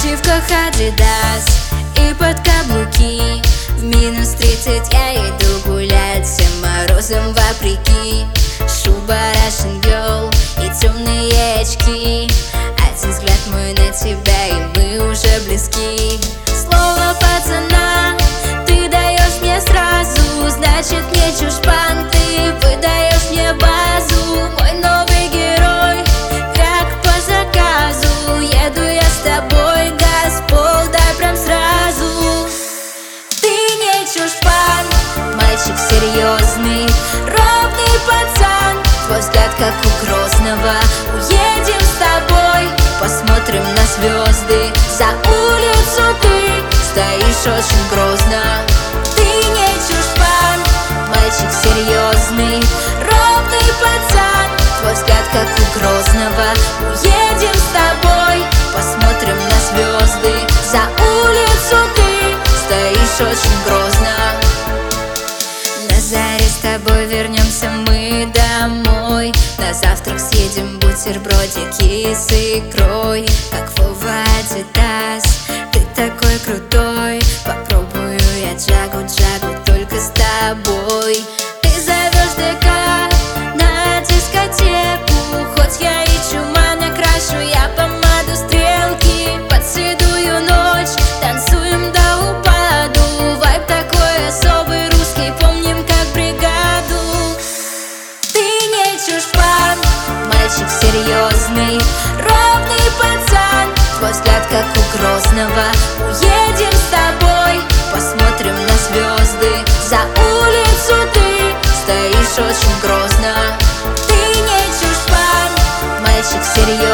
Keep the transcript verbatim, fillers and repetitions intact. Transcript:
спортивках Adidas и под каблуки. В минус тридцать я иду гулять всем морозом вопреки. Шуба Russian Girl и темные очки. Один взгляд мой на тебя, и мы уже близки. Слово пацана ты даешь мне сразу, значит не чушпан, ты выдаешь мне базу. Мой новый герой, как по заказу. Еду я с тобой, газ в пол, дай прям сразу. Ты не чушпан, мальчик серьезный, ровный пацан. Твой взгляд как у Грозного. Уедем с тобой, посмотрим на звезды. За улицу ты стоишь очень грозно. Ты не чушпан, мальчик серьезный, ровный пацан. Твой взгляд как у Грозного. Уедем с тобой, посмотрим на звезды. За улицу ты стоишь очень грозно. На заре с тобой вернемся мы домой. На завтрак съедем бутербродики с икрой. Как Вова Adidas, ты такой крутой. Попробую я джагу-джагу только с тобой. Ты зовешь ДК на дискотеку. Хоть я и чума, накрашу я помаду стрелки. Поцелую ночь, танцуем до упаду. Вайб такой особый русский, помним как бригаду. Ты не чушпан, мальчик серьезный, ровный пацан. Твой взгляд как у Грозного. Уедем с тобой, посмотрим на звезды. За улицу ты стоишь очень грозно. Ты не чушпан, мальчик серьезный.